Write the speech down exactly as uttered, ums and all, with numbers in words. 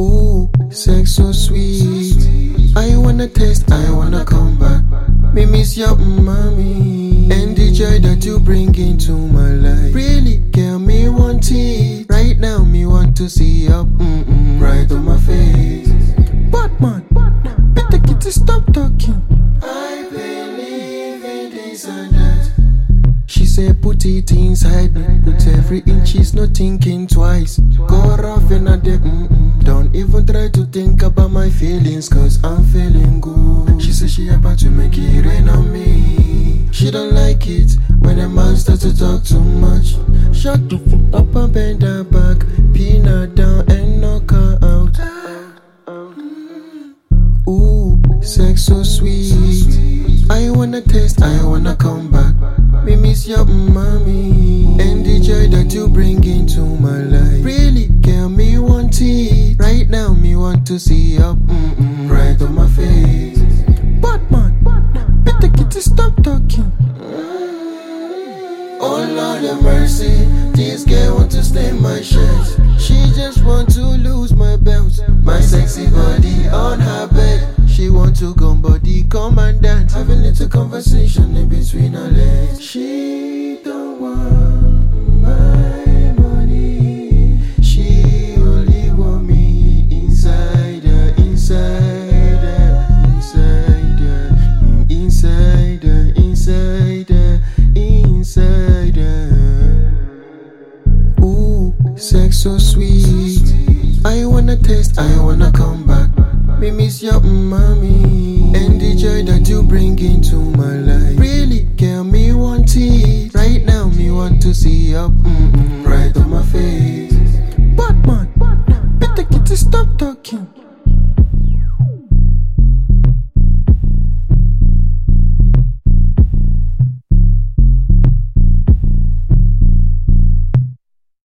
Ooh, sex so sweet. I wanna taste, I wanna come back. Me miss your mommy and the joy that you bring into my life. Really, girl, me want it. Right now, me want to see your mm-mm right on my face. Batman, better get to stop talking. I believe in this and that. She said put it inside me. Put every inch, she's not thinking twice. Go rough and at the mm-mm. Don't even try to think about my feelings, cause I'm feeling good. She said she about to make it rain on me. She don't like it when a man starts to talk too much. Shut the fuck up and bend her back. Pin her down and knock her out. Ooh, sex so sweet. I wanna taste, I wanna come back. Me miss your mommy and the joy that you bring into my life. Really, girl, me want it. Right now, me want to see your mm-mm right on my face. Batman, better get to stop talking. Oh Lord have mercy, this girl want to stain my shirt. She just want to lose my belt, my sexy body on her bed. She want to come body, come and dance. Have a little conversation in between her legs. She don't want my money. She only want me inside her, inside her, inside her, inside her, inside her, inside her. Ooh, sex so sweet. I wanna taste, I wanna come back. Me miss your mommy and the joy that you bring into my life. Really, girl, me want it. Right now, me want to see your mm-mm right on my face. Batman, better get to stop talking.